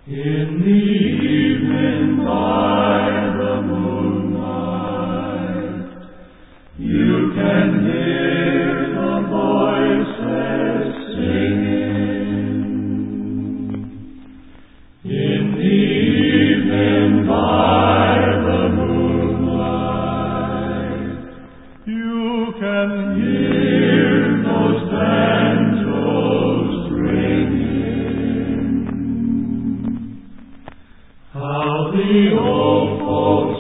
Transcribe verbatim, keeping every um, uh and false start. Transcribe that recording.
In the evening by the moonlight, you can hear the voices singing. In the evening by the moonlight, you can hear those banjos ringing. How the old folks